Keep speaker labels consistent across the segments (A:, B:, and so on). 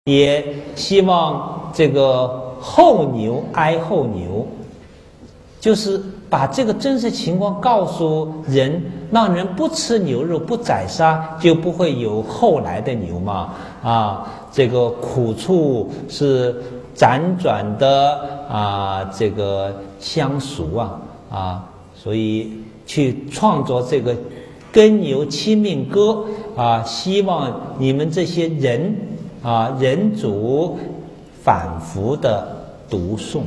A: 也希望这个后牛哀后牛，就是把这个真实情况告诉人，让人不吃牛肉不宰杀，就不会有后来的牛嘛。这个苦处是辗转的这个相熟所以去创作这个耕牛七命歌希望你们这些人人主反复的读诵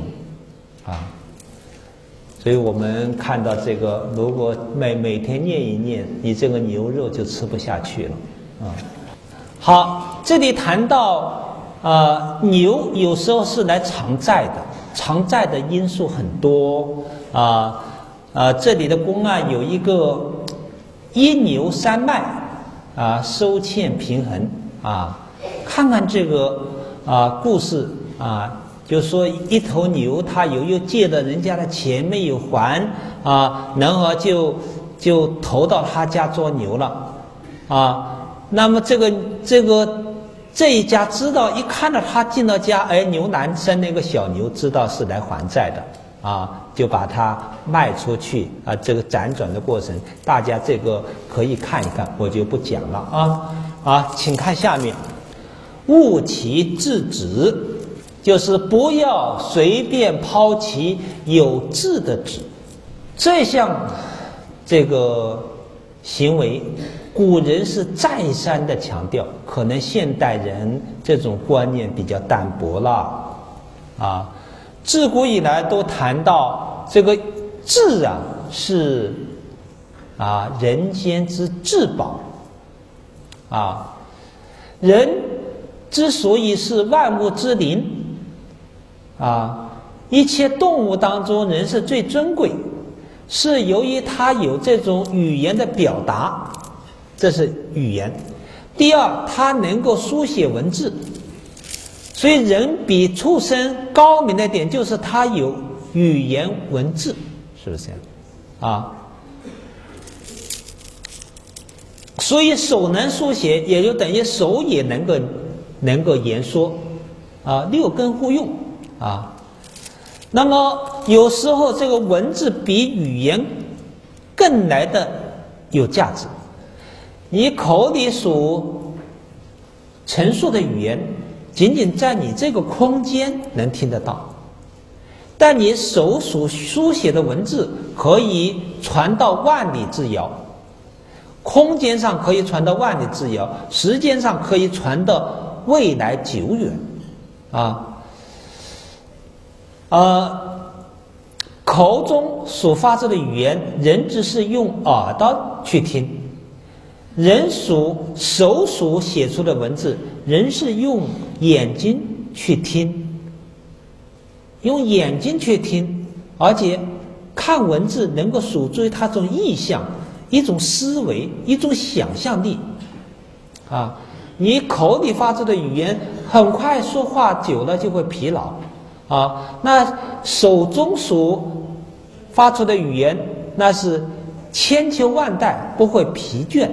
A: 所以我们看到这个，如果每天念一念，你这个牛肉就吃不下去了好，这里谈到牛有时候是来偿债的，偿债的因素很多这里的公案有一个一牛三麦收欠平衡看看这个故事就说一头牛，他又借了人家的钱没有还然后就投到他家做牛了那么这一家知道，一看到他进到家，牛栏生那个小牛，知道是来还债的就把它卖出去这个辗转的过程，大家这个可以看一看，我就不讲了请看下面，务其制止，就是不要随便抛弃有志的止。这项这个行为，古人是再三的强调，可能现代人这种观念比较淡薄了自古以来都谈到这个志是人间之至宝人之所以是万物之灵一切动物当中人是最尊贵，是由于他有这种语言的表达，这是语言。第二，他能够书写文字，所以人比畜生高明的点就是他有语言文字，是不是这样所以手能书写，也就等于手也能够言说六根互用那么有时候这个文字比语言更来的有价值。你口里所陈述的语言仅仅在你这个空间能听得到，但你手所书写的文字可以传到万里之遥，空间上可以传到万里之遥，时间上可以传到未来久远口中所发出的语言，人只是用耳朵去听；人手所写出的文字，人是用眼睛去听，用眼睛去听，而且看文字能够数出它这种意象，一种思维，一种想象力你口里发出的语言，很快说话久了就会疲劳那手中所发出的语言，那是千秋万代不会疲倦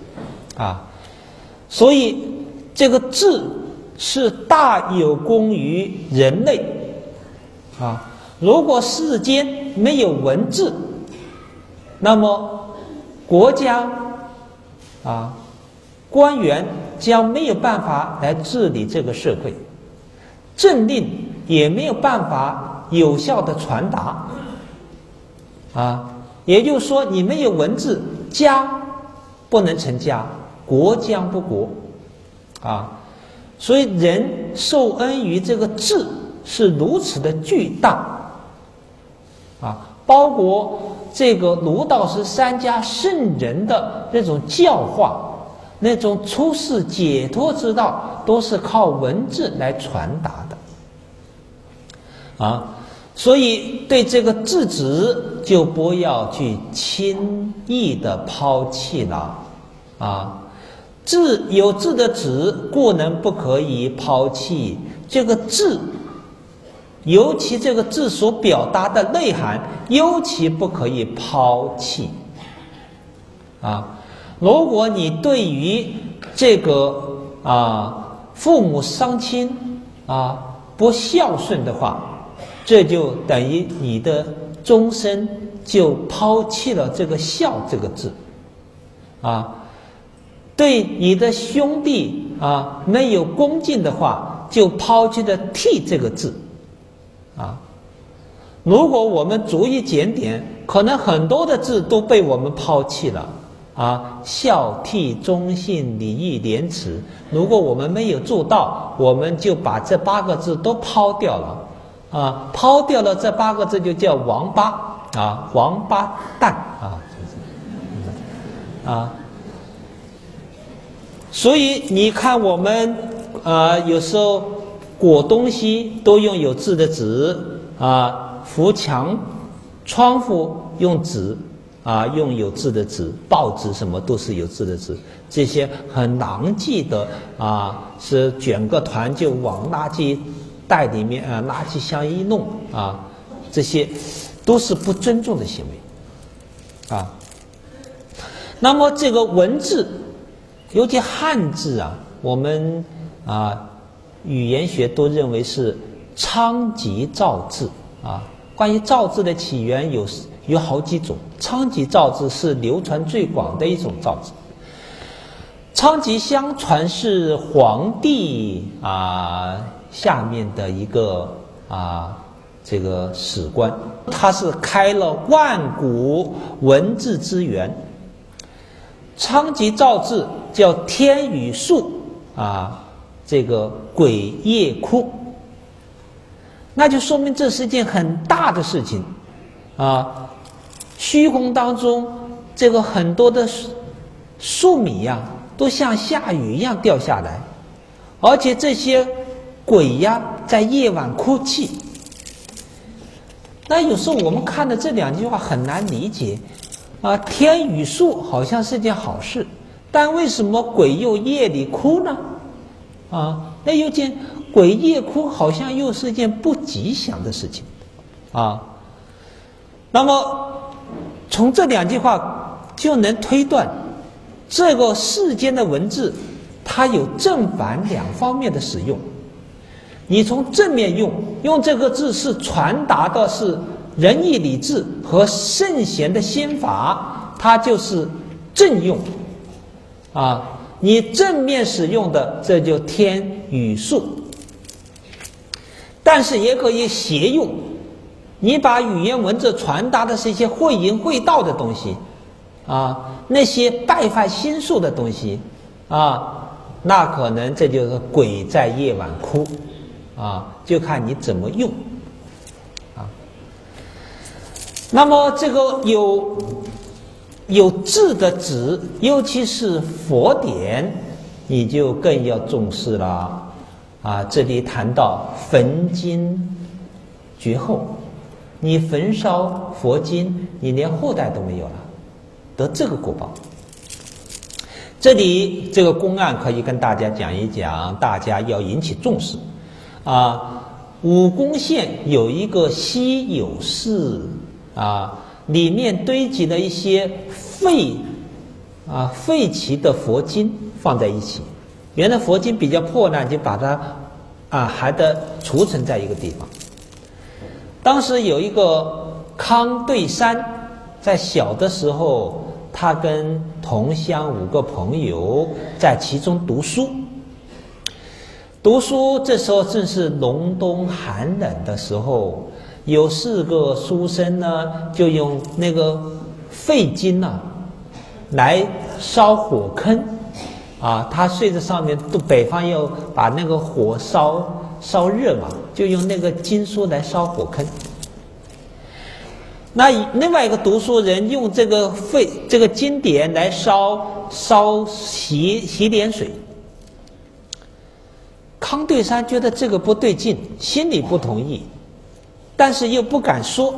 A: 所以这个字是大有功于人类如果世间没有文字，那么国家官员将没有办法来治理这个社会，政令也没有办法有效的传达也就是说，你没有文字，家不能成家，国将不国所以人受恩于这个字是如此的巨大包括这个儒道释三家圣人的那种教化，那种出世解脱之道，都是靠文字来传达的所以对这个字止就不要去轻易的抛弃了有字的止固然不可以抛弃，这个字尤其这个字所表达的内涵尤其不可以抛弃如果你对于这个父母丧亲不孝顺的话，这就等于你的终身就抛弃了这个孝这个字对你的兄弟没有恭敬的话，就抛弃了悌这个字如果我们逐一检点，可能很多的字都被我们抛弃了孝悌忠信礼义廉耻，如果我们没有做到，我们就把这8个字都抛掉了抛掉了这8个字就叫王八王八蛋所以你看我们有时候裹东西都用有字的纸扶墙窗户用纸用有字的纸，报纸什么都是有字的纸，这些很狼藉的是卷个团就往垃圾袋里面垃圾箱一弄这些都是不尊重的行为那么这个文字，尤其汉字我们语言学都认为是昌吉造字关于造字的起源有好几种，昌吉造字是流传最广的一种造字。昌吉相传是黄帝下面的一个这个史官，他是开了万古文字之源。昌吉造字叫天雨粟这个鬼夜哭，那就说明这是一件很大的事情虚空当中这个很多的粟米都像下雨一样掉下来，而且这些鬼在夜晚哭泣。那有时候我们看的这2句话很难理解天雨粟好像是件好事，但为什么鬼又夜里哭呢那又见鬼夜哭好像又是件不吉祥的事情那么从这2句话就能推断，这个世间的文字它有正反2方面的使用。你从正面用这个字是传达的是仁义礼智和圣贤的先法，它就是正用你正面使用的这就天雨粟。但是也可以邪用，你把语言文字传达的是一些会淫会道的东西那些败坏心术的东西那可能这就是鬼在夜晚哭就看你怎么用那么这个有字的纸，尤其是佛典，你就更要重视了这里谈到焚经绝后，你焚烧佛经，你连后代都没有了，得这个果报。这里这个公案可以跟大家讲一讲，大家要引起重视武功县有一个稀有寺里面堆积了一些废弃的佛经放在一起，原来佛经比较破烂，就把它还得储存在一个地方。当时有一个康对山，在小的时候他跟同乡5个朋友在其中读书，这时候正是隆冬寒冷的时候，有4个书生呢就用那个废经来烧火坑他睡在上面，北方要把那个火烧热嘛，就用那个经书来烧火坑。那另外一个读书人用这个经典来烧洗脸水。康对山觉得这个不对劲，心里不同意，但是又不敢说。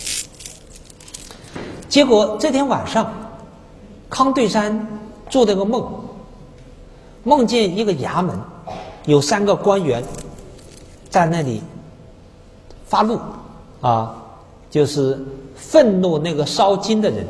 A: 结果这天晚上，康对山做了个梦，梦见一个衙门有3个官员在那里发怒就是愤怒那个烧经的人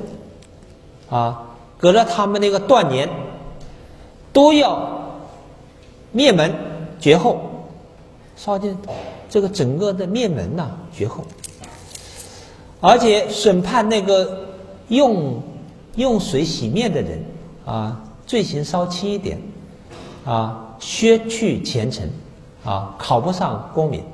A: 给了他们那个断言，都要灭门绝后，烧尽这个整个的灭门呐，绝后。而且审判那个用水洗面的人啊，罪行稍轻一点啊，削去前程啊，考不上功名。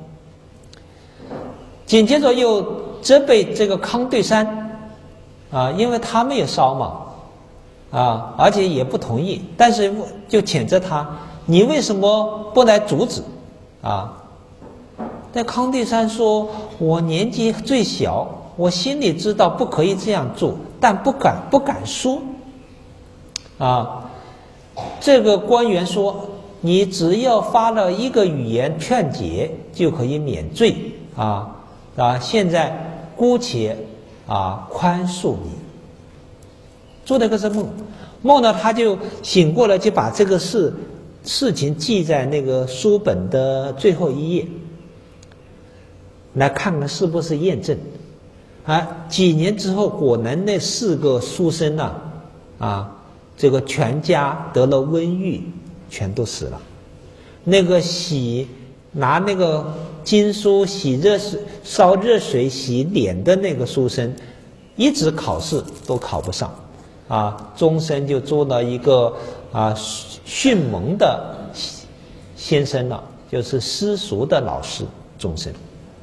A: 紧接着又责备这个康对山啊，因为他没有烧嘛啊，而且也不同意，但是就谴责他，你为什么不来阻止啊？但康对山说，我年纪最小，我心里知道不可以这样做，但不敢说啊。这个官员说，你只要发了一个语言劝解就可以免罪啊。现在姑且宽恕你。做了个这梦呢，他就醒过来，就把这个事情记在那个书本的最后一页，来看看是不是验证。几年之后，果然那4个书生这个全家得了瘟疫，全都死了。那个拿那个经书烧热水洗脸的那个书生，一直考试都考不上终身就做了一个训蒙的先生了，就是私塾的老师，终身。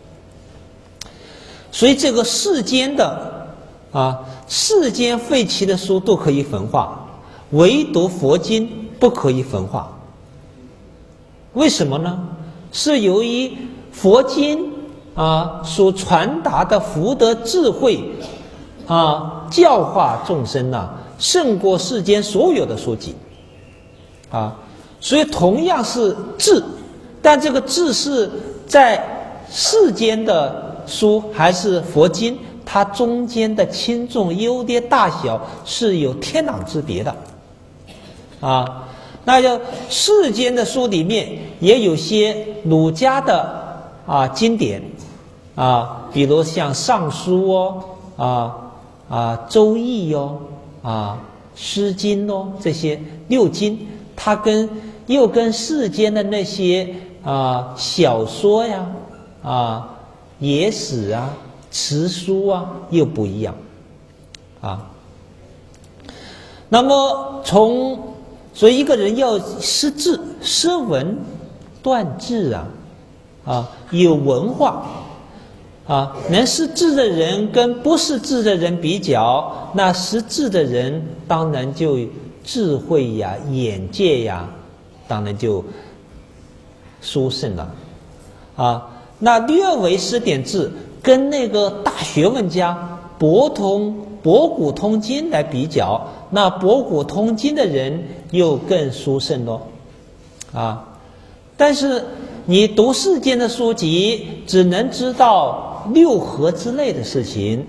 A: 所以这个世间废弃的书都可以焚化，唯独佛经不可以焚化。为什么呢？是由于佛经所传达的福德智慧教化众生胜过世间所有的书籍所以同样是智，但这个智是在世间的书还是佛经，它中间的轻重优劣大小是有天壤之别的那就世间的书里面也有些儒家的经典比如像尚书周易诗经这些6经，它又跟世间的那些小说呀野史词书又不一样那么所以一个人要识字识文断字有文化能识字的人跟不识字的人比较，那识字的人当然就智慧眼界当然就殊胜了那略微识点字，跟那个大学问家博古通今来比较，那博古通今的人又更殊胜但是你读世间的书籍，只能知道6合之内的事情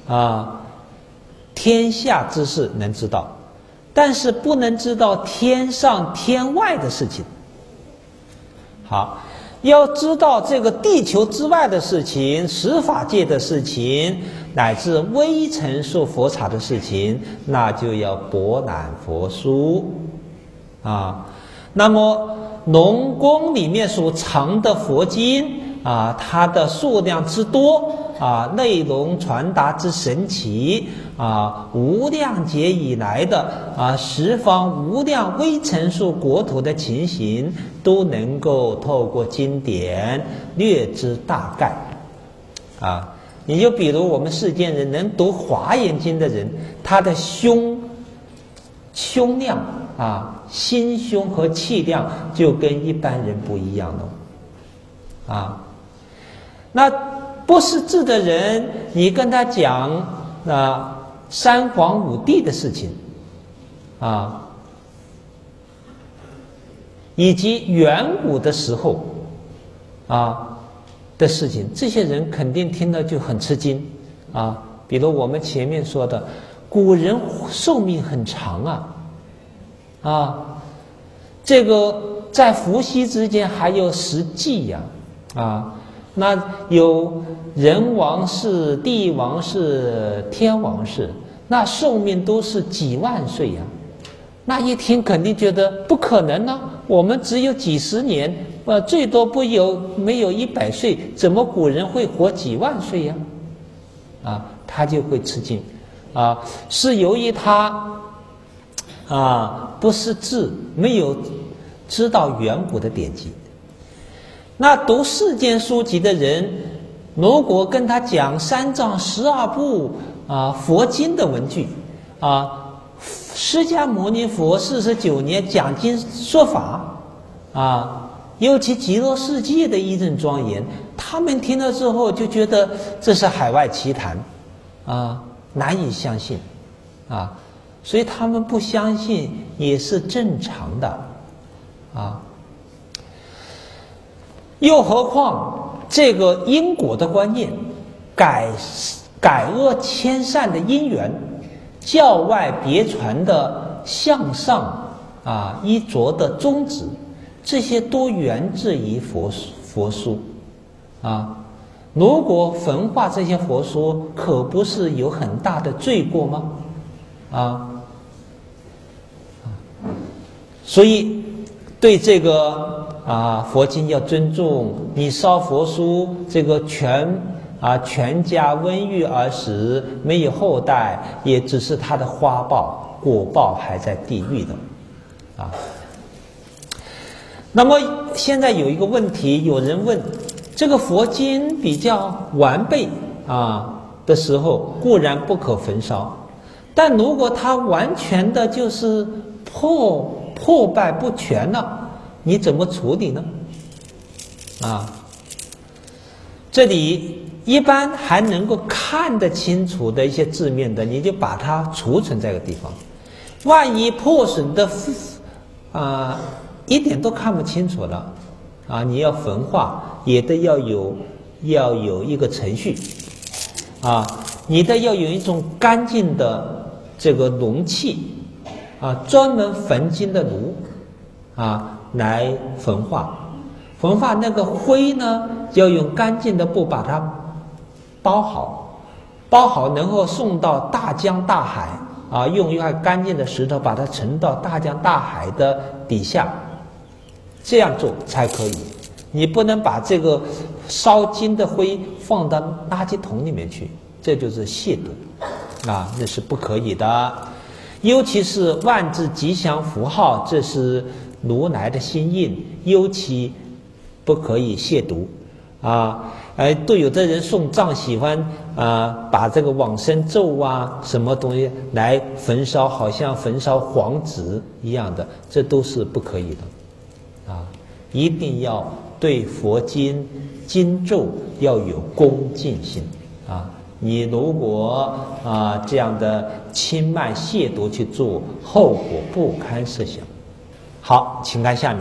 A: 天下之事能知道，但是不能知道天上天外的事情。好，要知道这个地球之外的事情，十法界的事情，乃至微尘数佛刹的事情，那就要博览佛书那么龙宫里面所藏的佛经它的数量之多内容传达之神奇无量劫以来的十方无量微尘数国土的情形，都能够透过经典略知大概你就比如我们世间人能读华严经的人，他的胸量心胸和气量就跟一般人不一样了那不识字的人，你跟他讲三皇五帝的事情以及远古的时候的事情，这些人肯定听了就很吃惊比如我们前面说的，古人寿命很长这个在伏羲之间还有10纪那有人王世、帝王世、天王世，那寿命都是几万岁那一听肯定觉得不可能我们只有几十年， 最多没有100岁，怎么古人会活几万岁呀？他就会吃惊，是由于他不识字，没有知道远古的典籍。那读世间书籍的人，如果跟他讲3藏12部佛经的文句释迦牟尼佛49年讲经说法尤其极乐世界的一阵庄严，他们听了之后就觉得这是海外奇谈难以相信所以他们不相信也是正常的又何况这个因果的观念，改恶迁善的因缘，教外别传的向上依着的宗旨，这些都源自于佛书如果焚化这些佛书，可不是有很大的罪过吗？所以对这个佛经要尊重。你烧佛书，这个全家瘟疫而死，没有后代，也只是他的花报，果报还在地狱的那么现在有一个问题，有人问，这个佛经比较完备的时候，固然不可焚烧，但如果它完全的就是破败不全了，你怎么处理呢？这里一般还能够看得清楚的一些字面的，你就把它储存在这个地方。万一破损的一点都看不清楚了你要焚化，也得要有一个程序你得要有一种干净的这个容器专门焚经的炉来焚化。焚化那个灰呢，要用干净的布把它包好，能够送到大江大海用一块干净的石头把它沉到大江大海的底下，这样做才可以。你不能把这个烧金的灰放到垃圾桶里面去，这就是亵渎那是不可以的。尤其是万字吉祥符号，这是如来的心印，尤其不可以亵渎都有的人送葬喜欢把这个往生咒什么东西来焚烧，好像焚烧黄纸一样的，这都是不可以的一定要对佛经经咒要有恭敬心你如果这样的轻慢亵渎去做，后果不堪设想。好，请看下面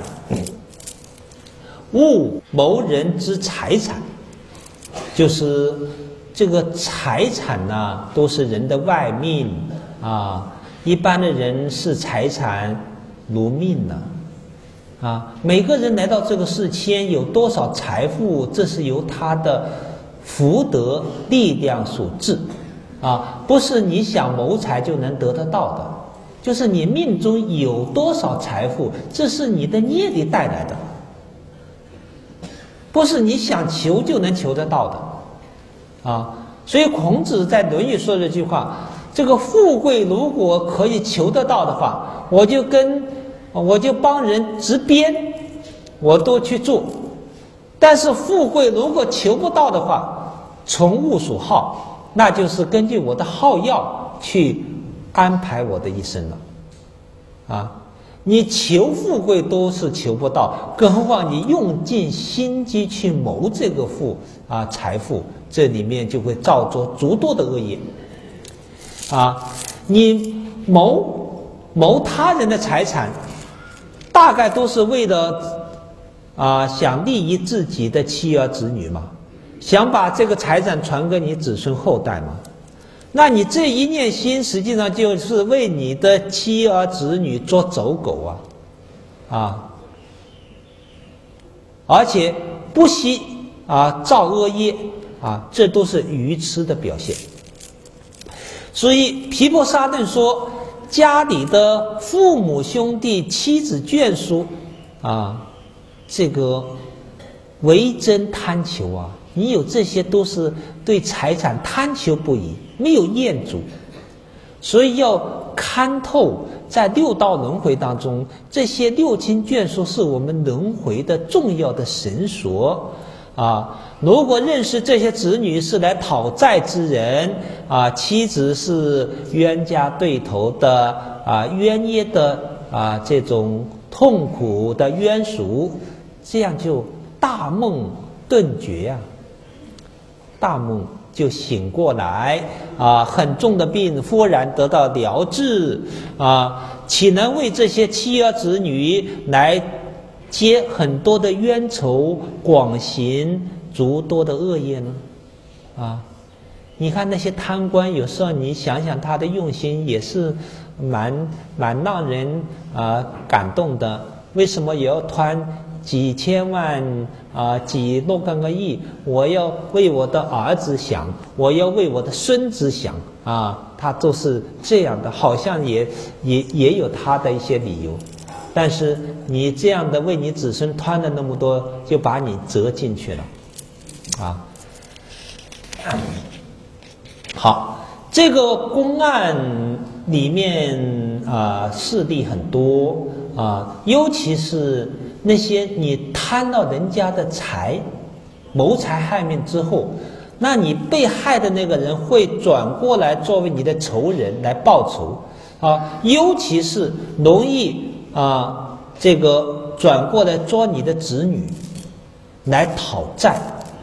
A: 勿谋人之财产，就是这个财产都是人的外命一般的人视财产如命每个人来到这个世间有多少财富，这是由他的福德力量所致不是你想谋财就能得得到的，就是你命中有多少财富，这是你的业力带来的，不是你想求就能求得到的所以孔子在《论语》说这句话，这个富贵如果可以求得到的话，我就帮人执鞭，我都去做。但是富贵如果求不到的话，从物所好，那就是根据我的好要去安排我的一生了你求富贵都是求不到，更何况你用尽心机去谋这个财富，这里面就会造作诸多的恶业你谋他人的财产，大概都是为了想利益自己的妻儿子女嘛，想把这个财产传给你子孙后代嘛。那你这一念心实际上就是为你的妻儿子女做走狗而且不惜造恶业这都是愚痴的表现。所以毗婆沙顿说，家里的父母兄弟妻子眷属这个为真贪求啊，你有这些都是对财产贪求不已，没有厌足，所以要看透在六道轮回当中，这些六亲眷属是我们轮回的重要的绳索啊。如果认识这些子女是来讨债之人啊，妻子是冤家对头的啊，冤业的啊，这种痛苦的冤属，这样就大梦顿觉呀，大梦就醒过来啊，很重的病忽然得到疗治啊，岂能为这些妻儿子女来结很多的冤仇，广行诸多的恶业呢？啊，你看那些贪官，有时候你想想他的用心也是蛮让人感动的。为什么也要贪几千万几若干个亿？我要为我的儿子想，我要为我的孙子想啊，他都是这样的，好像也有他的一些理由。但是你这样的为你子孙贪了那么多，就把你折进去了啊。好，这个公案里面事例很多尤其是那些你贪到人家的财，谋财害命之后，那你被害的那个人会转过来作为你的仇人来报仇尤其是容易这个转过来捉你的子女来讨债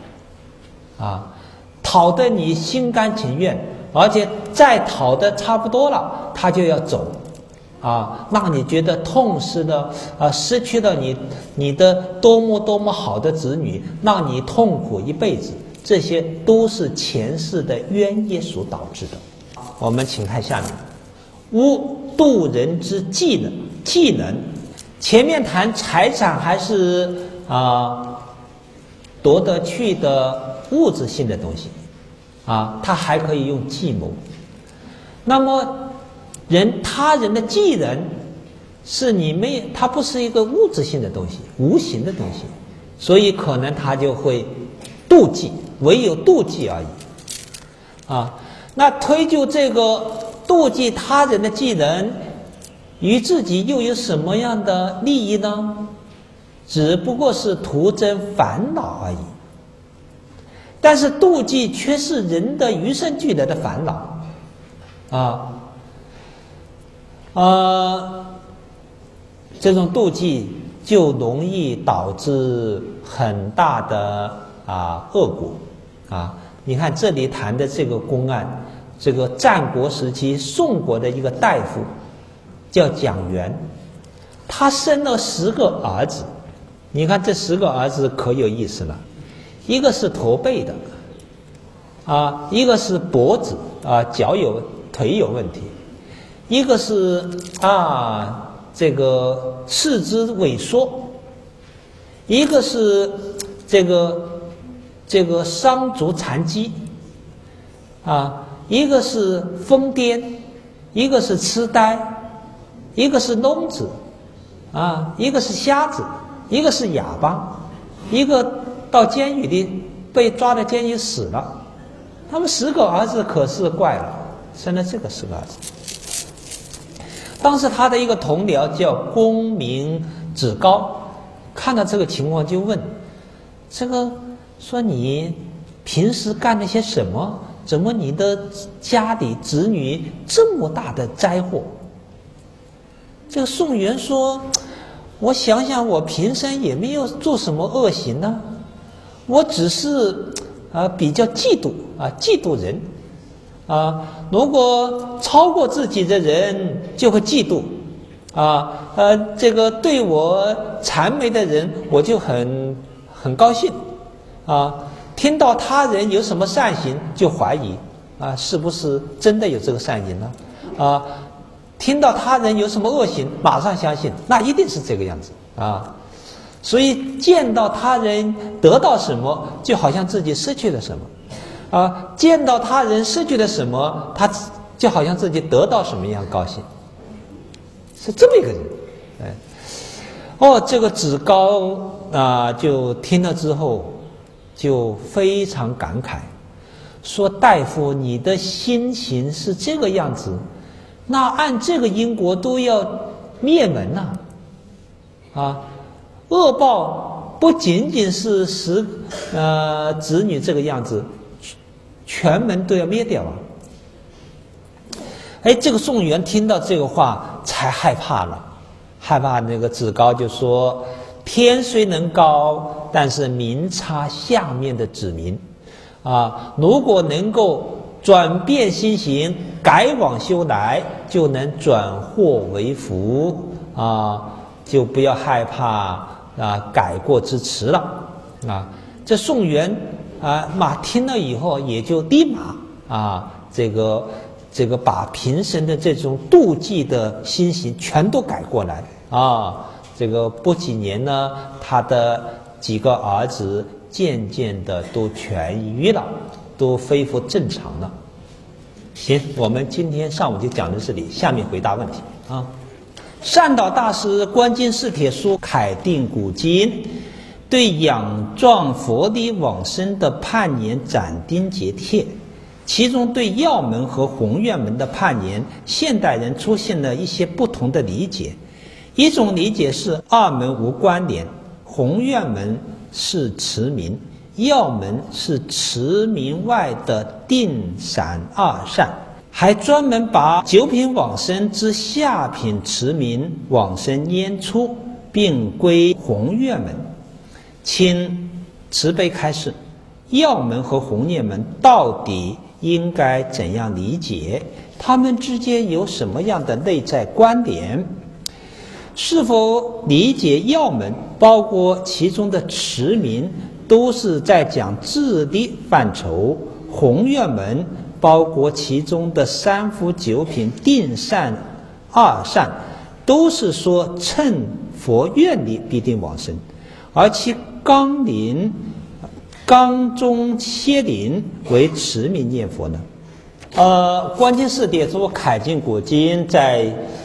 A: 讨得你心甘情愿，而且债讨得差不多了，他就要走让你觉得痛失了失去了你的多么好的子女，让你痛苦一辈子，这些都是前世的冤业所导致的。我们请看下面，无度人之技能。前面谈财产还是夺得去的物质性的东西它还可以用计谋。那么他人的技能是它不是一个物质性的东西，无形的东西，所以可能他就会妒忌，唯有妒忌而已那推究这个妒忌他人的技能与自己又有什么样的利益呢？只不过是徒增烦恼而已。但是妒忌却是人的与生俱来的烦恼这种妒忌就容易导致很大的恶果你看这里谈的这个公案，这个战国时期宋国的一个大夫叫蒋元，他生了10个儿子。你看这10个儿子可有意思了，一个是驼背的一个是跛子腿有问题，一个是这个四肢萎缩，一个是这个伤足残疾一个是疯癫，一个是痴呆，一个是聋子一个是瞎子，一个是哑巴，一个到监狱里被抓到监狱死了。他们10个儿子可是怪了，生了这个10个儿子。当时他的一个同僚叫公明子高，看到这个情况就问说你平时干了些什么？怎么你的家里子女这么大的灾祸？这个宋元说，我想想我平生也没有做什么恶行呢，我只是比较嫉妒人如果超过自己的人就会嫉妒这个对我谄媚的人我就很高兴听到他人有什么善行就怀疑是不是真的有这个善行呢听到他人有什么恶行马上相信那一定是这个样子所以见到他人得到什么就好像自己失去了什么见到他人失去了什么他就好像自己得到什么一样高兴，是这么一个人这个子高就听了之后就非常感慨，说大夫你的心情是这个样子，那按这个因果都要灭门呐！恶报不仅仅是使子女这个样子，全门都要灭掉啊！这个宋元听到这个话才害怕了，害怕那个子高就说：天虽能高，但是民差下面的子民如果能够转变心行，改往修来，就能转祸为福就不要害怕改过之迟了这宋元听了以后，也就立马这个把平生的这种妒忌的心行全都改过来这个不几年呢，他的几个儿子渐渐的都痊愈了，都恢复正常了。行，我们今天上午就讲到这里，下面回答问题善导大师观经释帖书楷定古今，对仰状佛理往生的判言斩钉截铁，其中对药门和弘愿门的判言，现代人出现了一些不同的理解。一种理解是二门无关联，弘愿门是持名，药门是持名外的定散二善，还专门把九品往生之下品持名往生拈出，并归弘愿门。请慈悲开示，药门和弘愿门到底应该怎样理解？他们之间有什么样的内在关联？是否理解药门包括其中的持名都是在讲自力范畴，弘愿门包括其中的三福九品定善二善都是说趁佛愿力必定往生，而其纲中切临为持名念佛呢？观经释帖书楷定古今在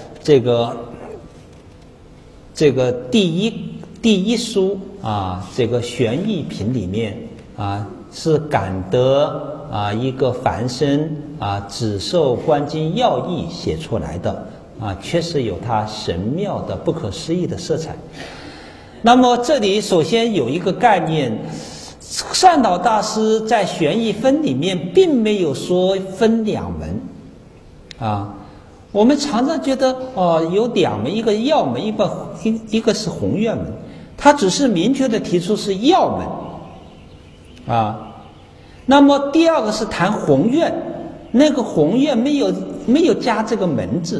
A: 这个第一书这个玄义品里面是感得一个凡僧只受观经要义写出来的确实有它神妙的不可思议的色彩。那么这里首先有一个概念，善导大师在玄义分里面并没有说分两门我们常常觉得有两门，一个药门，一个是弘愿门，他只是明确的提出是药门那么第二个是谈弘愿，那个弘愿没有加这个门字，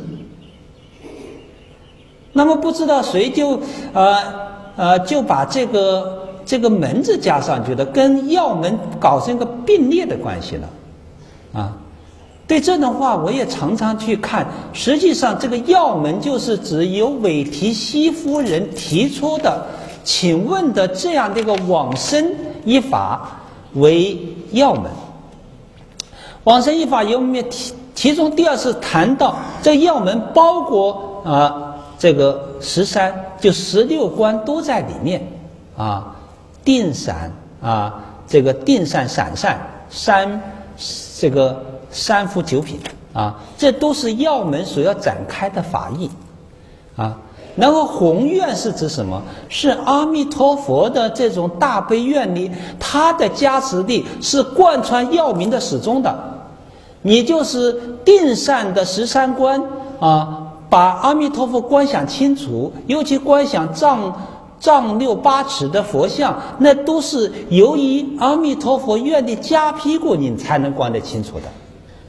A: 那么不知道谁就把这个门字加上去了，跟药门搞成一个并列的关系了对这种话我也常常去看，实际上这个药门就是指由韦提希夫人提出的请问的这样的一个往生一法为药门。往生一法有其中第二是谈到这药门包括这个13就16关都在里面定散这个定善散善三福九品这都是药门所要展开的法义然后弘愿是指什么？是阿弥陀佛的这种大悲愿力，他的加持力是贯穿药名的始终的。你就是定善的13关把阿弥陀佛观想清楚，尤其观想丈六八尺的佛像，那都是由于阿弥陀佛愿力加披过你才能观得清楚的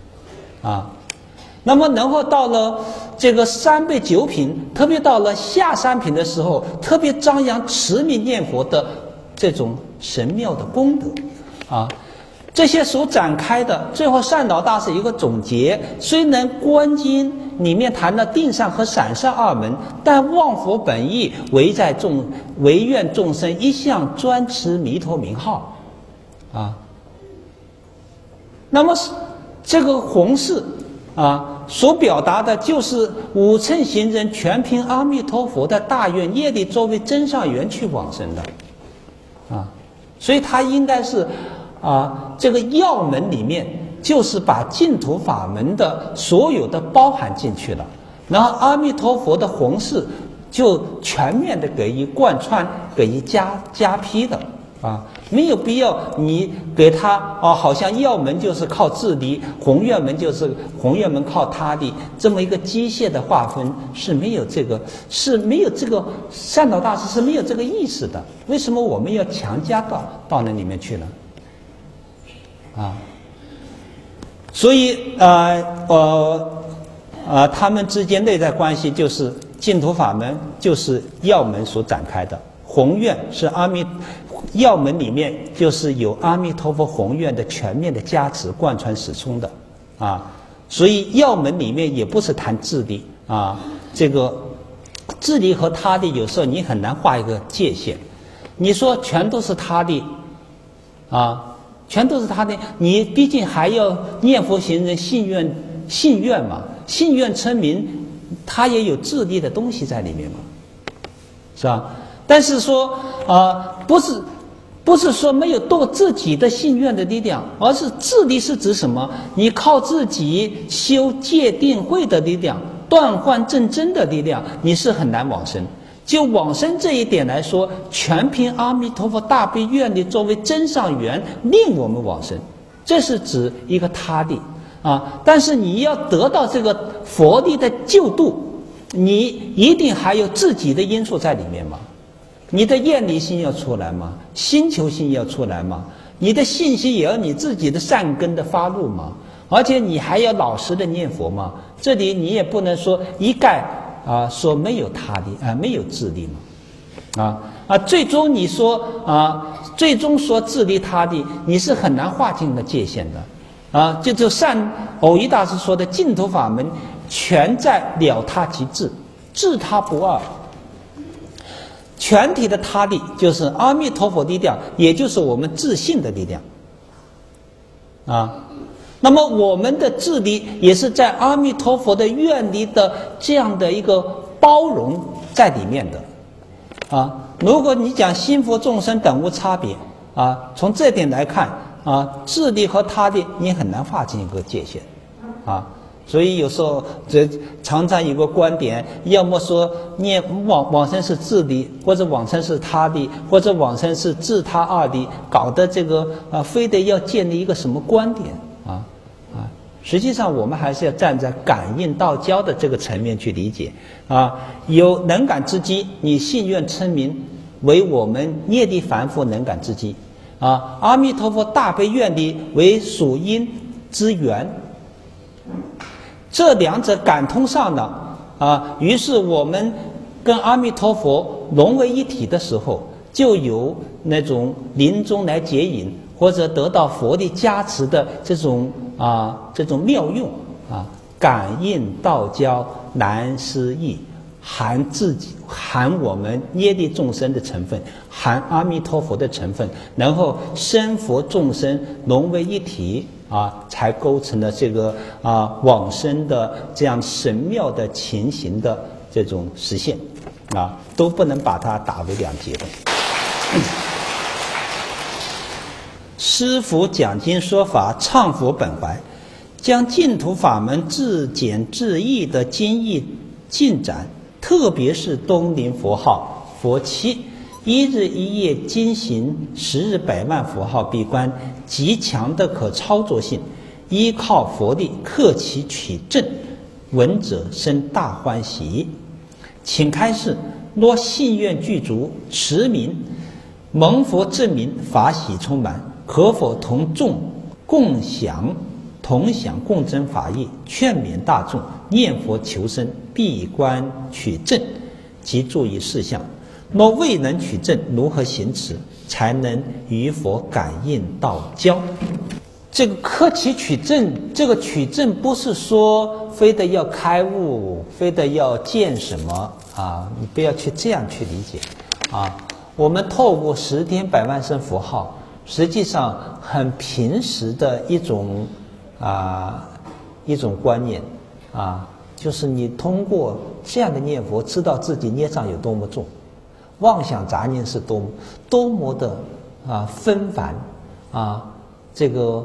A: 那么然后到了这个3倍9品，特别到了下3品的时候，特别张扬持名念佛的这种神妙的功德这些所展开的，最后善导大师一个总结，虽然观经里面谈了定善和散善二门，但望佛本意唯愿众生一向专持弥陀名号那么这个弘誓所表达的就是五乘行人全凭阿弥陀佛的大愿业力作为真上缘去往生的所以它应该是这个要门里面就是把净土法门的所有的包含进去了，然后阿弥陀佛的弘誓就全面的给予贯穿，给予加批的没有必要你给他好像要门就是靠自力，弘愿门就是弘愿门靠他力，这么一个机械的划分是没有这个善导大师是没有这个意识的。为什么我们要强加到那里面去呢？所以他们之间内在关系就是净土法门就是要门所展开的，弘愿是要门里面就是有阿弥陀佛弘愿的全面的加持贯穿始终的所以要门里面也不是谈自力这个自力和他力有时候你很难画一个界限，你说全都是他力全都是他力，你毕竟还要念佛行人信愿嘛，信愿称名他也有自力的东西在里面嘛，是吧？但是说不是说没有多自己的信愿的力量，而是自力是指什么？你靠自己修戒定慧的力量，断幻正真的力量，你是很难往生。就往生这一点来说，全凭阿弥陀佛大悲愿力作为真上缘令我们往生，这是指一个他力但是你要得到这个佛力的救度，你一定还有自己的因素在里面嘛。你的厌离心要出来嘛，心求心要出来嘛，你的信心也要你自己的善根的发露嘛，而且你还要老实的念佛嘛。这里你也不能说一概说没有他力没有自力嘛最终你说最终说自力他力，你是很难划清的界限的就偶一大师说的净土法门全在了他即自，自他不二。全体的他力就是阿弥陀佛力量，也就是我们自信的力量那么我们的自力也是在阿弥陀佛的愿力的这样的一个包容在里面的如果你讲心佛众生等无差别从这点来看自力和他力你很难划清一个界限所以有时候常常有个观点，要么说念往生是自力，或者往生是他力，或者往生是自他二力，搞得这个非得要建立一个什么观点实际上我们还是要站在感应道交的这个层面去理解有能感之机，你信愿称名为我们业力凡夫能感之机阿弥陀佛大悲愿力为属因之缘，这两者感通上了于是我们跟阿弥陀佛融为一体的时候，就有那种临终来接引或者得到佛力加持的这种妙用感应道交难思议，含我们业力众生的成分，含阿弥陀佛的成分，然后身佛众生融为一体才构成了这个往生的这样神妙的情形的这种实现都不能把它打为两截的。师父讲经说法唱佛本怀，将净土法门自简自易的经义进展，特别是东林佛号佛七一日一夜精行10日100万佛号闭关，极强的可操作性，依靠佛力克其取证，闻者生大欢喜。请开示，若信愿具足，持名蒙佛证明，法喜充满，可否同众同享共争法益，劝勉大众念佛求生，闭关取证及注意事项。若未能取证，如何行持才能与佛感应道交？这个克其取证，这个取证不是说非得要开悟，非得要见什么你不要去这样去理解我们透过10天100万声佛号，实际上很平时的一种观念就是你通过这样的念佛，知道自己孽障有多么重，妄想杂念是多么的纷繁这个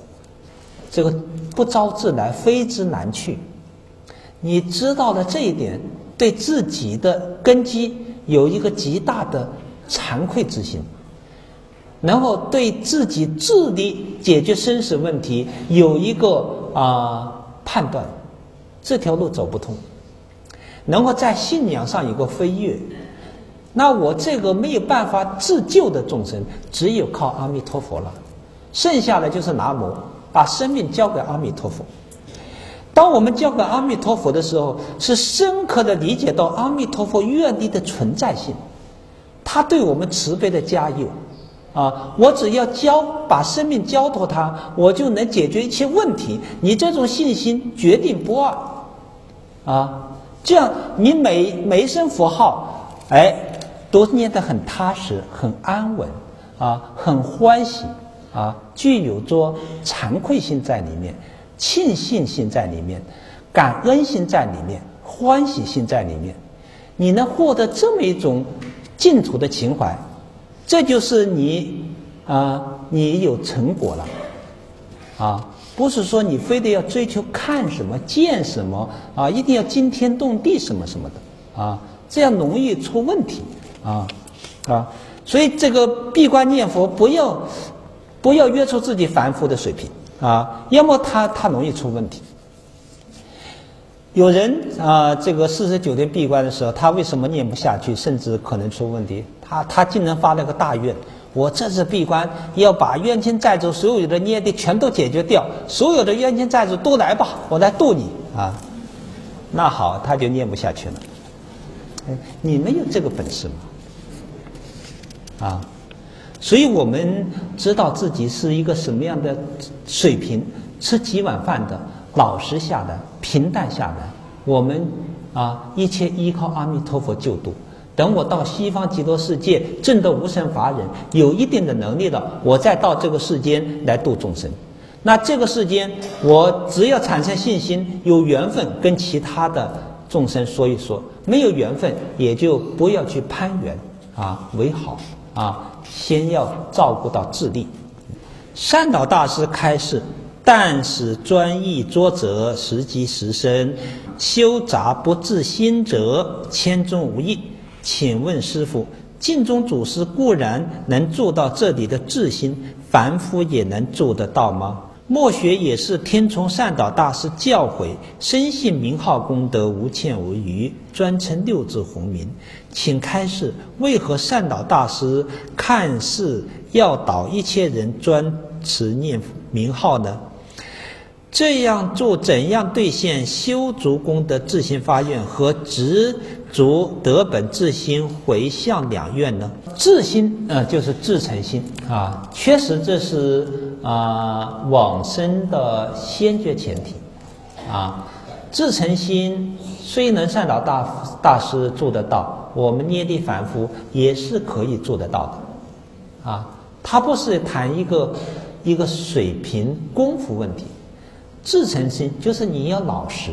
A: 不招自来，非之难去。你知道了这一点，对自己的根基有一个极大的惭愧之心，然后对自己智力解决生死问题有一个判断，这条路走不通，然后在信仰上有个飞跃。那我这个没有办法自救的众生，只有靠阿弥陀佛了，剩下的就是南无，把生命交给阿弥陀佛。当我们交给阿弥陀佛的时候，是深刻的理解到阿弥陀佛愿力的存在性，他对我们慈悲的加佑我只要把生命交托他，我就能解决一切问题。你这种信心决定不二这样你每一声佛号都念得很踏实，很安稳很欢喜具有着惭愧心在里面，庆幸心在里面，感恩心在里面，欢喜心在里面，你能获得这么一种净土的情怀，这就是你有成果了不是说你非得要追求看什么见什么一定要惊天动地什么什么的这样容易出问题所以这个闭关念佛不要约束自己凡夫的水平要么他容易出问题。有人这个49天闭关的时候，他为什么念不下去，甚至可能出问题？他竟然发了个大愿，我这次闭关要把冤亲债主所有的业力全都解决掉，所有的冤亲债主都来吧，我来度你那好，他就念不下去了。你们有这个本事吗？所以我们知道自己是一个什么样的水平，吃几碗饭的，老实下来，平淡下来，我们一切依靠阿弥陀佛救度。等我到西方极乐世界证得无生法忍，有一定的能力了，我再到这个世间来度众生。那这个世间我只要产生信心，有缘分跟其他的众生说一说，没有缘分也就不要去攀缘为好先要照顾到自利。善导大师开示，但使专一作者，时即时生，修杂不自心者，千中无一。请问师父，净宗祖师固然能做到这里的自心，凡夫也能做得到吗？默学也是听从善导大师教诲，深信名号功德无欠无余，专称六字洪名。请开示，为何善导大师看似要导一切人专持念名号呢？这样做怎样兑现修足功德自心发愿和执足得本自心回向两愿呢？自心就是自诚心确实这是往生的先决前提自诚心虽能善导大师做得到，我们涅地凡夫也是可以做得到的它不是谈一个水平功夫问题。自诚心就是你要老实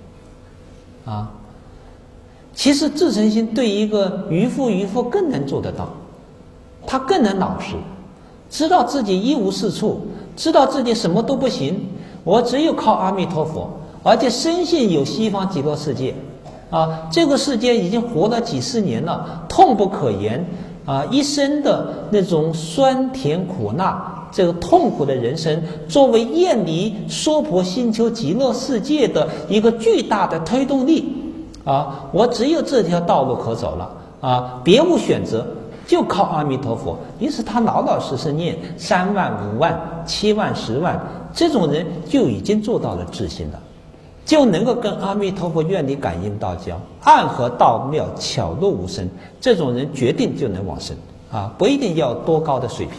A: 其实自诚心对一个渔夫更能做得到，他更能老实，知道自己一无是处，知道自己什么都不行，我只有靠阿弥陀佛，而且深信有西方极乐世界这个世界已经活了几十年了，痛不可言一生的那种酸甜苦辣，这个痛苦的人生，作为厌离娑婆星球极乐世界的一个巨大的推动力我只有这条道路可走了别无选择，就靠阿弥陀佛。于是他老老实实念3万、5万、7万、10万，这种人就已经做到了自心了，就能够跟阿弥陀佛愿力感应道交，暗合道妙，巧入无声。这种人决定就能往生不一定要多高的水平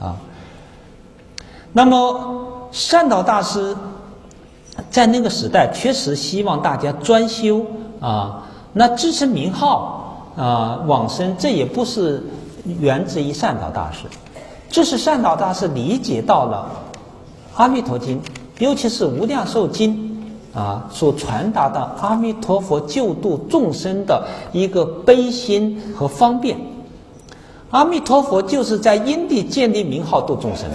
A: 那么善导大师在那个时代确实希望大家专修那支持名号往生，这也不是源自于善导大师，这是善导大师理解到了阿弥陀经，尤其是无量寿经所传达的阿弥陀佛救度众生的一个悲心和方便。 阿弥陀佛就是在因地建立名号度众生的。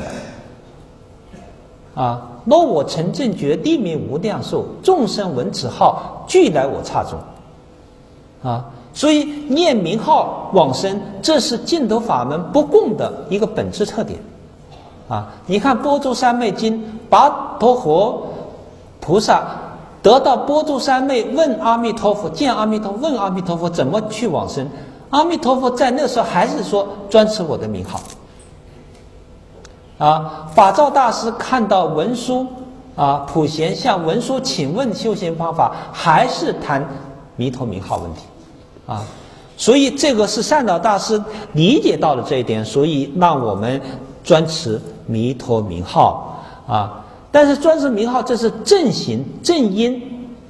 A: 若我成正觉，地名无量寿，众生闻此号，俱来我刹中。所以念名号往生，这是净土法门不共的一个本质特点。你看《般舟三昧经》，跋陀佛菩萨得到般舟三昧，问阿弥陀佛，见阿弥陀佛，问阿弥陀佛怎么去往生。阿弥陀佛在那时候还是说专持我的名号。法照大师看到文殊普贤向文殊请问修行方法，还是谈弥陀名号问题。所以这个是善导大师理解到了这一点，所以让我们专持弥陀名号但是专持名号这是正行正因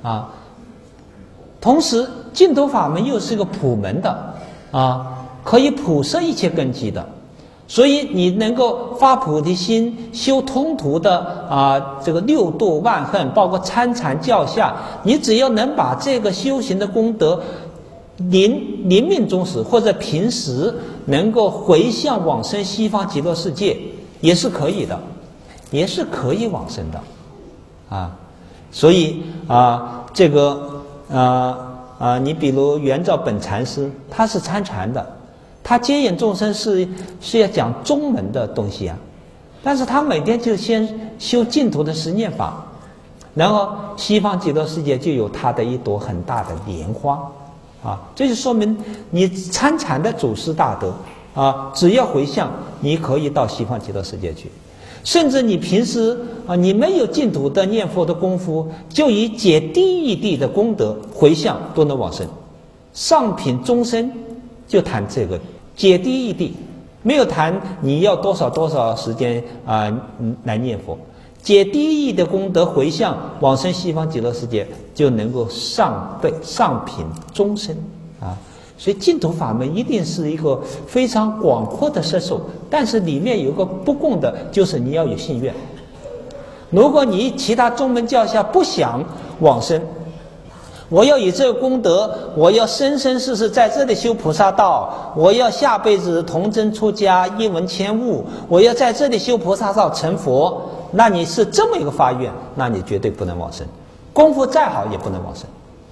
A: 同时净土法门又是一个普门的可以普摄一切根基的，所以你能够发菩提心，修通途的这个六度万恨，包括参禅教下，你只要能把这个修行的功德临命终时或者平时能够回向往生西方极乐世界，也是可以的，也是可以往生的所以这个你比如圆照本禅师，他是参禅的，他接引众生是要讲中门的东西但是他每天就先修净土的实念法，然后西方极乐世界就有他的一朵很大的莲花这就说明你参禅的祖师大德只要回向，你可以到西方极乐世界去。甚至你平时你没有净土的念佛的功夫，就以解第一地的功德回向都能往生。上品终身就谈这个解第一地，没有谈你要多少时间来念佛。解第一的功德回向往生西方极乐世界，就能够上品终身所以净土法门一定是一个非常广阔的摄受，但是里面有个不共的，就是你要有信愿。如果你其他宗门教下不想往生，我要以这个功德，我要生生世世在这里修菩萨道，我要下辈子童真出家，一闻千悟，我要在这里修菩萨道成佛，那你是这么一个发愿，那你绝对不能往生，功夫再好也不能往生。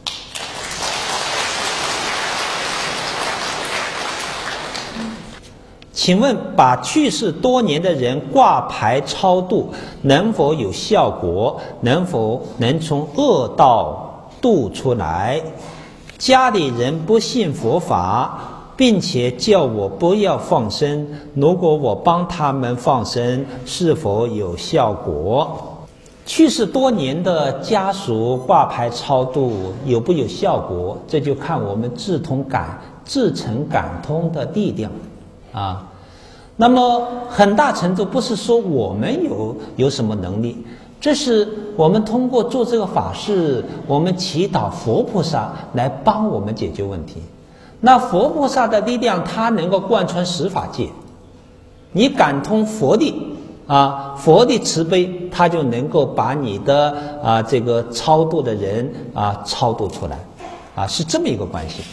A: 请问把去世多年的人挂牌超度能否有效果？能否能从恶道度出来？家里人不信佛法，并且叫我不要放生，如果我帮他们放生，是否有效果？去世多年的家属挂牌超度有不有效果？这就看我们自成感通的力量那么很大程度不是说我们有什么能力，这是我们通过做这个法事，我们祈祷佛菩萨来帮我们解决问题。那佛菩萨的力量，它能够贯穿十法界，你感通佛力佛的慈悲，它就能够把你的这个超度的人超度出来是这么一个关系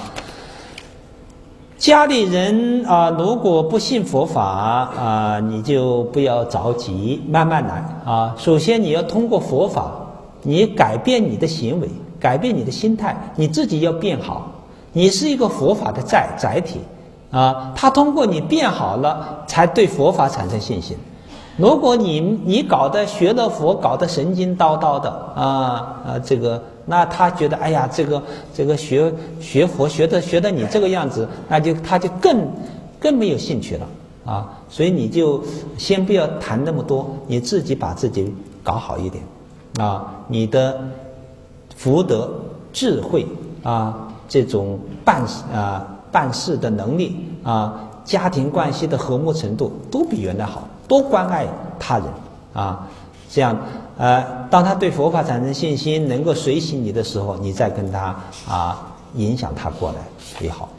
A: 家里人如果不信佛法你就不要着急，慢慢来首先你要通过佛法，你改变你的行为，改变你的心态，你自己要变好。你是一个佛法的载体他通过你变好了，才对佛法产生信心。如果你搞得学了佛，搞得神经叨叨的这个。那他觉得，哎呀，这个学佛学的你这个样子，他就更没有兴趣了所以你就先不要谈那么多，你自己把自己搞好一点你的福德、智慧这种办事的能力家庭关系的和睦程度都比原来好，多关爱他人这样当他对佛法产生信心，能够随喜你的时候，你再跟他影响他过来也好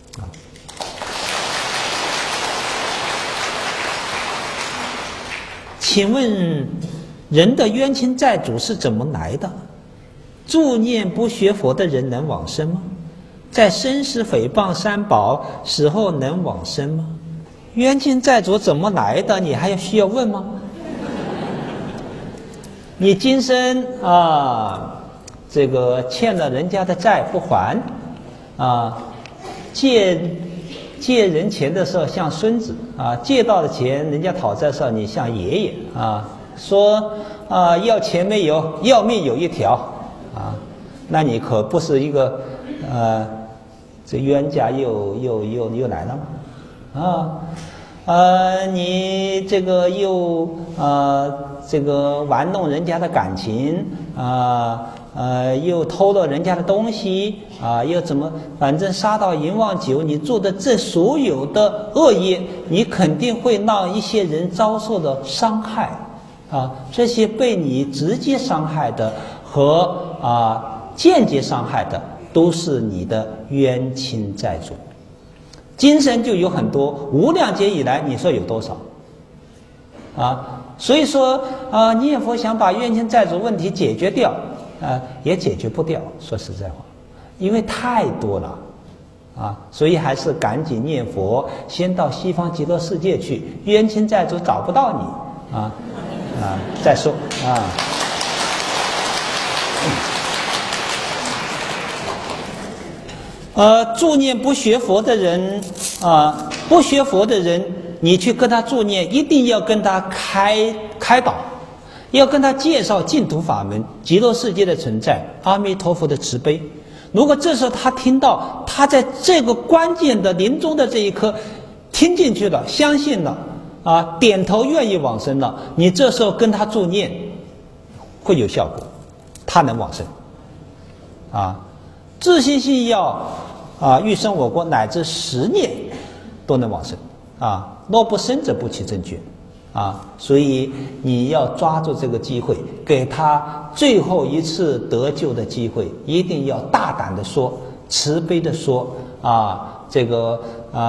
A: 请问人的冤亲债主是怎么来的？助念不学佛的人能往生吗？ 在生时诽谤三宝，死后能往生吗？冤亲债主怎么来的？你还需要问吗？你今生这个欠了人家的债不还借人钱的时候像孙子借到的钱人家讨债的时候你像爷爷说要钱没有，要命有一条那你可不是一个这冤家又来了吗？你这个又这个玩弄人家的感情又偷了人家的东西又怎么，反正杀到淫妄酒，你做的这所有的恶业，你肯定会让一些人遭受的伤害这些被你直接伤害的和间接伤害的，都是你的冤亲债主。今生就有很多，无量劫以来，你说有多少所以说念佛想把冤亲债主问题解决掉也解决不掉，说实在话，因为太多了所以还是赶紧念佛，先到西方极乐世界去，冤亲债主找不到你再说助念不学佛的人不学佛的人，你去跟他助念，一定要跟他开导，要跟他介绍净土法门、极乐世界的存在、阿弥陀佛的慈悲。如果这时候他听到，他在这个关键的临终的这一刻听进去了，相信了点头愿意往生了，你这时候跟他助念会有效果，他能往生自信信要欲生我国，乃至10念都能往生若不生则不起正觉所以你要抓住这个机会，给他最后一次得救的机会，一定要大胆的说，慈悲的说这个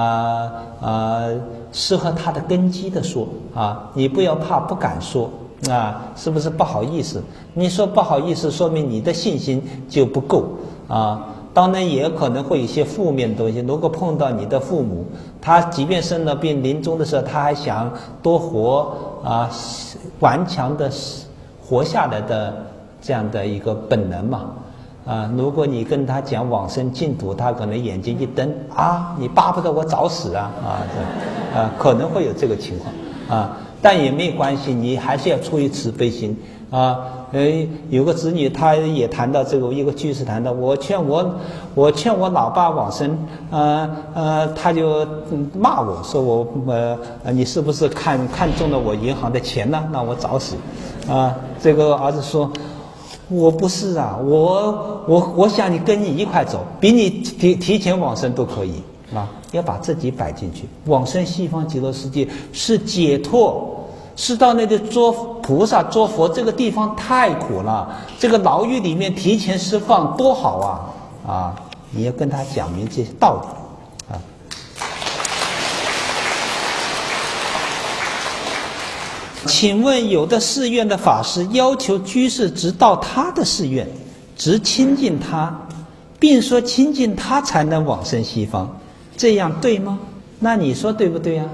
A: 适合他的根基的说你不要怕不敢说是不是不好意思？你说不好意思，说明你的信心就不够当然也可能会有一些负面的东西。如果碰到你的父母，他即便生了病，临终的时候他还想多活顽强的活下来的这样的一个本能嘛如果你跟他讲往生净土，他可能眼睛一瞪你巴不得我早死可能会有这个情况但也没关系，你还是要出于慈悲心有个子女他也谈到这个，一个居士谈到，我劝我老爸往生他就骂我说你是不是看中了我银行的钱呢，让我早死这个儿子说，我不是我想跟你一块走，比你提前往生都可以要把自己摆进去。往生西方极乐世界是解脱，是到那里做菩萨做佛，这个地方太苦了，这个牢狱里面提前释放多好你要跟他讲明这些道理请问有的寺院的法师要求居士直到他的寺院，直亲近他，并说亲近他才能往生西方，这样对吗？那你说对不对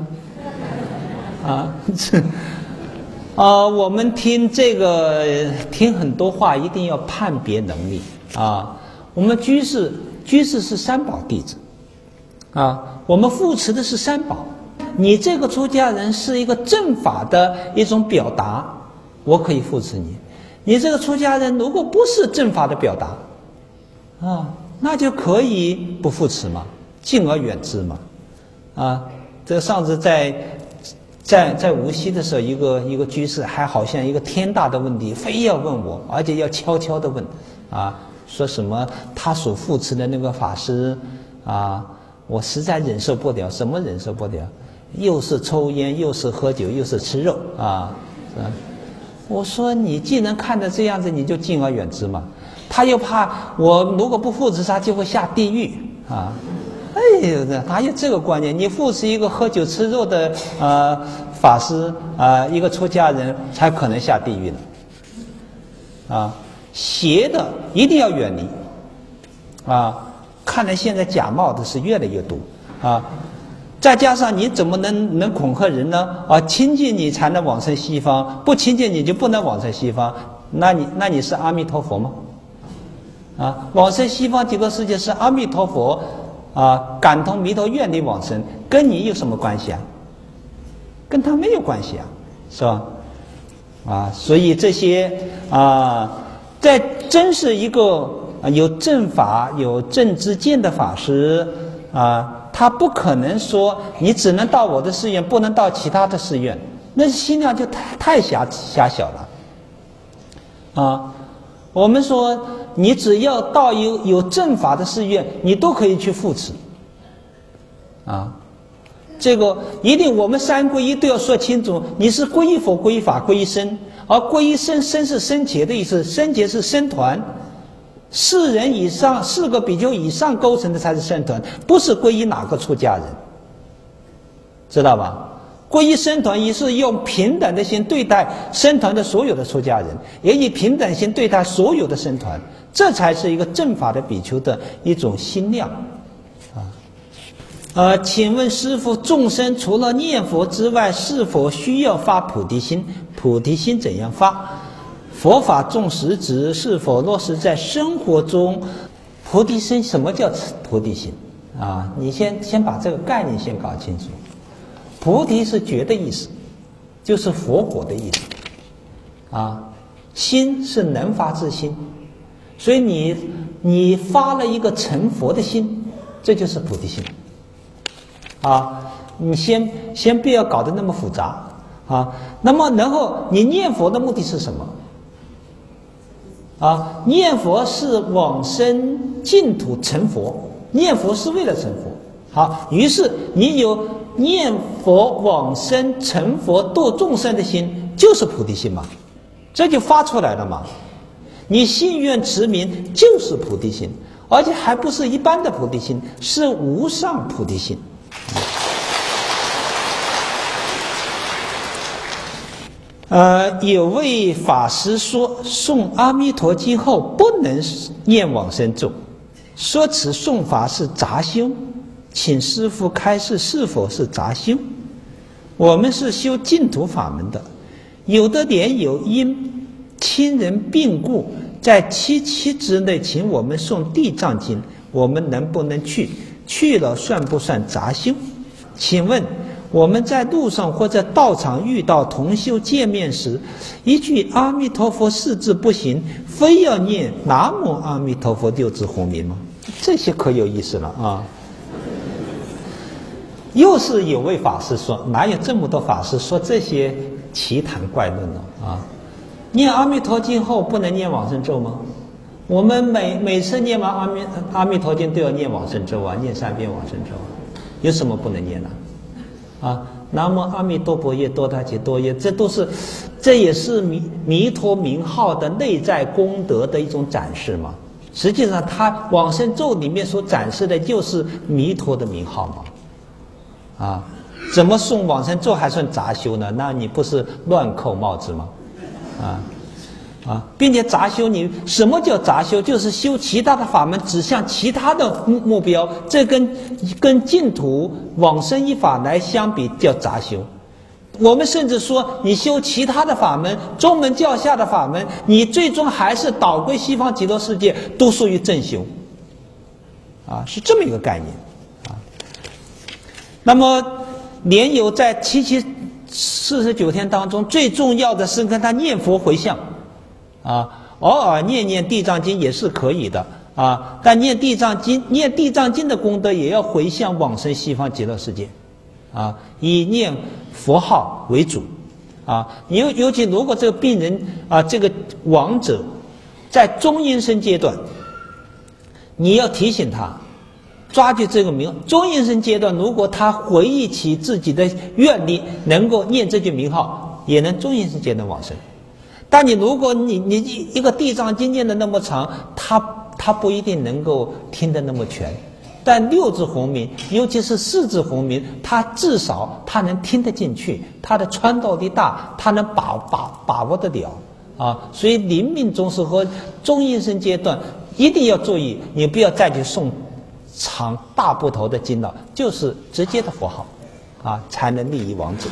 A: 我们听很多话一定要判别能力我们居士是三宝弟子我们护持的是三宝。你这个出家人是一个正法的一种表达，我可以护持你。你这个出家人如果不是正法的表达那就可以不护持嘛，敬而远之嘛这上次在无锡的时候，一个居士还好像一个天大的问题非要问我，而且要悄悄的问说什么他所护持的那个法师我实在忍受不了。什么忍受不了？又是抽烟，又是喝酒，又是吃肉我说你既然看得这样子，你就敬而远之嘛。他又怕我如果不护持他就会下地狱哪有这个观念？你护持一个喝酒吃肉的法师一个出家人才可能下地狱邪的一定要远离看来现在假冒的是越来越多啊。再加上你怎么能恐吓人呢？啊，亲近你才能往生西方，不亲近你就不能往生西方。那你是阿弥陀佛吗？啊，往生西方极乐世界是阿弥陀佛啊，感同弥陀愿力往生，跟你有什么关系啊？跟他没有关系啊，是吧？啊，所以这些啊，在真是一个有正法、有正知见的法师啊。他不可能说你只能到我的寺院，不能到其他的寺院，那心量就太狭小了啊！我们说你只要到有正法的寺院，你都可以去扶持啊。这个一定我们三皈依都要说清楚，你是皈依佛、皈依法、皈依僧，而皈依僧是僧伽的意思，僧伽是僧团。4人以上，4个比丘以上构成的才是僧团，不是皈依哪个出家人，知道吧？皈依僧团也是用平等的心对待僧团的所有的出家人，也以平等心对待所有的僧团，这才是一个正法的比丘的一种心量啊。请问师父，众生除了念佛之外，是否需要发菩提心？菩提心怎样发？佛法重实质，是否落实在生活中？菩提心，什么叫菩提心啊？你先把这个概念先搞清楚。菩提是觉的意思，就是佛果的意思啊。心是能发之心，所以你发了一个成佛的心，这就是菩提心啊。你先不要搞得那么复杂啊。那么然后你念佛的目的是什么？啊，念佛是往生净土成佛，念佛是为了成佛。好，于是你有念佛往生成佛度众生的心，就是菩提心嘛，这就发出来了嘛。你信愿持名就是菩提心，而且还不是一般的菩提心，是无上菩提心。有位法师说，诵阿弥陀经后不能念往生咒，说此诵法是杂修，请师父开示是否是杂修？我们是修净土法门的，有的莲友因亲人病故，在7期之内请我们诵地藏经，我们能不能去？去了算不算杂修？请问我们在路上或者道场遇到同修见面时，一句阿弥陀佛4字不行，非要念南无阿弥陀佛6字洪名吗？这些可有意思了啊！又是有位法师说，哪有这么多法师说这些奇谈怪论呢？啊，念阿弥陀经后不能念往生咒吗？我们每次念完阿弥陀经都要念往生咒啊，念3遍往生咒啊，有什么不能念的？啊，南无阿弥陀佛耶多他吉多耶，这也是弥陀名号的内在功德的一种展示嘛。实际上，它往生咒里面所展示的就是弥陀的名号嘛。啊，怎么诵往生咒还算杂修呢？那你不是乱扣帽子吗？并且杂修，你什么叫杂修？就是修其他的法门，指向其他的目标，这跟净土往生一法来相比叫杂修。我们甚至说，你修其他的法门，宗门教下的法门，你最终还是导归西方极乐世界，都属于正修啊，是这么一个概念啊。那么莲友在7期49天当中，最重要的是跟他念佛回向啊，偶尔念念地藏经也是可以的啊，但念地藏经的功德也要回向往生西方极乐世界啊，以念佛号为主啊。尤其如果这个病人啊，这个亡者在中阴身阶段，你要提醒他抓住这个名。中阴身阶段，如果他回忆起自己的愿力，能够念这句名号，也能中阴身阶段往生。但如果你一个地藏经念的那么长，他不一定能够听得那么全。但6字洪名，尤其是4字洪名，他至少他能听得进去，他的穿透力大，他能把握得了啊。所以临命终时和中阴身阶段一定要注意，你不要再去诵长大部头的经脑，就是直接的佛号，啊，才能利益亡者。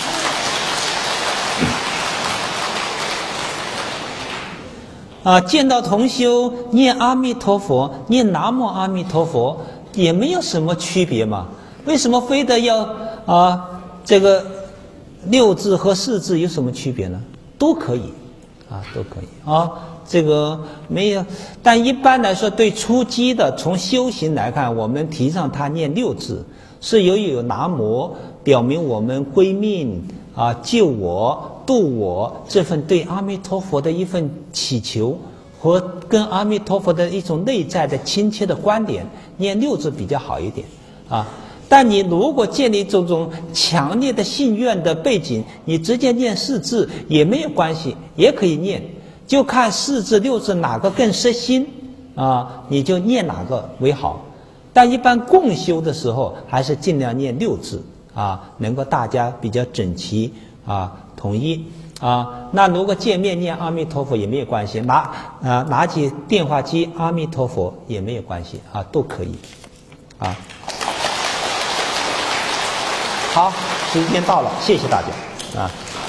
A: 啊，见到同修念阿弥陀佛，念南无阿弥陀佛，也没有什么区别嘛？为什么非得要这个6字和4字有什么区别呢？都可以，啊，都可以啊。这个没有，但一般来说，对初机的，从修行来看，我们提倡他念6字，是由于有南无，表明我们归命啊，救我、度我这份对阿弥陀佛的一份祈求和跟阿弥陀佛的一种内在的亲切的观点，念6字比较好一点啊。但你如果建立这种强烈的信愿的背景，你直接念4字也没有关系，也可以念，就看4字6字哪个更摄心啊，你就念哪个为好。但一般共修的时候，还是尽量念6字啊，能够大家比较整齐啊，统一啊。那如果见面念阿弥陀佛也没有关系，拿起电话机阿弥陀佛也没有关系啊，都可以啊。好，时间到了，谢谢大家啊。